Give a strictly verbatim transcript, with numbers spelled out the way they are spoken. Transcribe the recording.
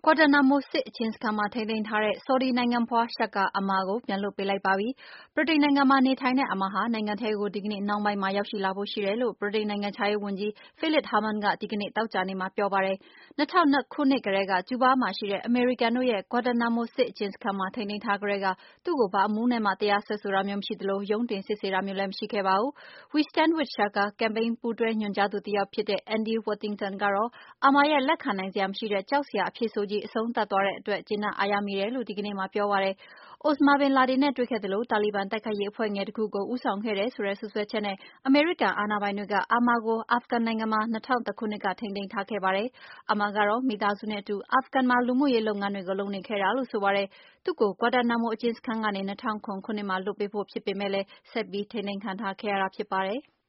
ကွာတာနာမိုစစ်အကျဉ်းစခန်းမှာထိန်းသိမ်းထားတဲ့ ဆော်ဒီနိုင်ငံဖွား Shakar Amar ကိုပြန်လွှတ်ပေးလိုက်ပါပြီ။ ဗြိတိန်နိုင်ငံမှာနေထိုင်တဲ့ Amar ဟာ နိုင်ငံထဲကို ဒီကနေ့နှောင်းပိုင်းမှာရောက်ရှိလာဖို့ရှိတယ်လို့ ဗြိတိန်နိုင်ငံခြားရေးဝန်ကြီး Philip Hammond ကဒီကနေ့သောကြာနေ့မှာပြောပါတယ်။ ၂၀၀၂ခုနှစ်ကတည်းက ကျူးဘားမှာရှိတဲ့ အမေရိကန်တို့ရဲ့ ကွာတာနာမိုစစ်အကျဉ်းစခန်းမှာ ထိန်းသိမ်းထားကတည်းက သူ့ကို ဘာအမှုနဲ့မှ တရားစွဲဆိုတာမျိုးမရှိသလို ရုံးတင်စစ်ဆေးတာမျိုးလည်းမရှိခဲ့ပါဘူး။ We Stand with Shakar ကမ်ပိန်းပူးတွဲညွှန်ကြားသူတယောက်ဖြစ်တဲ့ Andy Worthington ကတော့ Amar ရဲ့ လက်ခံနိုင်စရာမရှိတဲ့ ကြောက်စရာအဖြစ်ဆိုးကြီးအဆုံးသတ်သွားတဲ့အတွက် ကျေနပ်အားရမိတယ်လို့ ဒီကနေ့မှာပြောပါတယ်။ Osama Bin Laden နဲ့တွေ့ခဲ့သလို တာလီဘန်တိုက်ခိုက်ရေးအဖွဲ့ငယ်တခုကို ဦးဆောင်ခဲ့တယ်ဆိုတဲ့ စွပ်စွဲချက်နဲ့ အမေရိကန်အာဏာပိုင်တွေက Amar ကို အာဖဂန်နိုင်ငံမှာ ၂၀၀၁ခုနှစ်က ထိန်းသိမ်းထားခဲ့ပါတယ်။ Amar ကတော့ မိသားစုနဲ့အတူ အာဖဂန်မှာ လူမှုရေးလုပ်ငန်းတွေကို လုပ်နေခဲ့တာလို့ဆိုပါတယ်။ သူ့ကို ကွာတာနာမိုအကျဉ်းစခန်းကနေ ၂၀၀၇ခုနှစ်မှာလွှတ်ပေးဖို့ဖြစ်ပေမဲ့လည်း ဆက်ပြီးထိန်းသိမ်းခံထားခဲ့ရတာဖြစ်ပါတယ်။